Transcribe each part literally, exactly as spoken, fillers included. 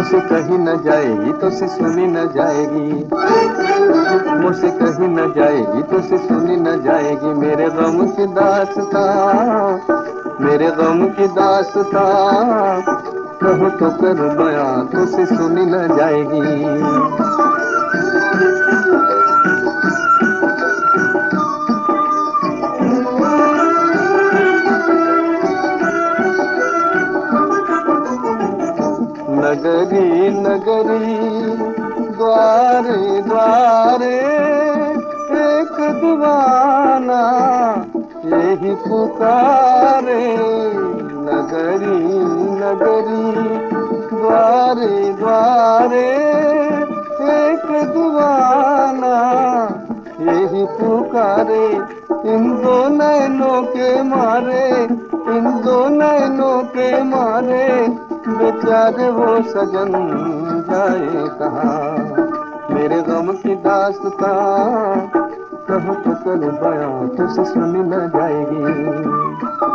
मुझसे कहीं न जाएगी तो से सुनी न जाएगी, मुझसे कहीं न जाएगी तो से सुनी न जाएगी। मेरे गम की दास्तां, मेरे गम की दास्तां कहूँ तो करूँ बयां तो से सुनी न जाएगी। नगरी नगरी द्वारे द्वारे एक दीवाना यही पुकारे। नगरी नगरी द्वारे द्वारे एक दीवाना यही पुकारे। इन दो नैनों के मारे, इन दो नैनों के मारे बेचारे वो सजन जाए कहाँ। मेरे गम की दास्तां कहूँ तो करूँ बयां तुझसे सुनी न जाएगी।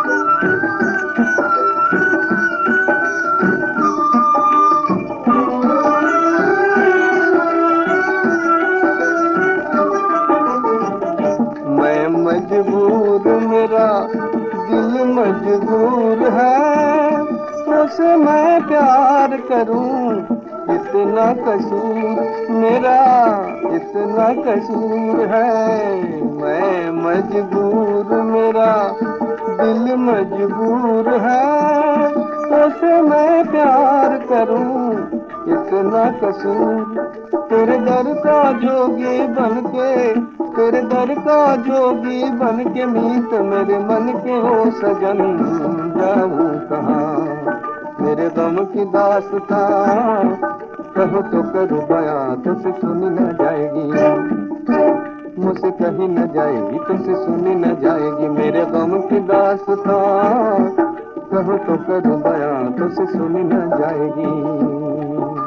मैं मजबूर, मेरा दिल मजबूर है, तुझसे मैं प्यार करूं इतना कसूर मेरा, इतना कसूर है। मैं मजबूर, मेरा दिल मजबूर है, तुझसे मैं प्यार करूं इतना कसूर। तेरे दर का जोगी बनके, तेरे दर का जोगी बनके मीत मेरे मन के हो सजन जाऊं कहाँ। मेरे गम की दास्तां कहूँ तो करूँ बयां तुझसे सुनी न जाएगी, मुझसे कहीं न जाएगी तुझसे सुनी न जाएगी। मेरे गम की दास्तां कहूँ तो करूँ बयां तुझसे सुनी न जाएगी।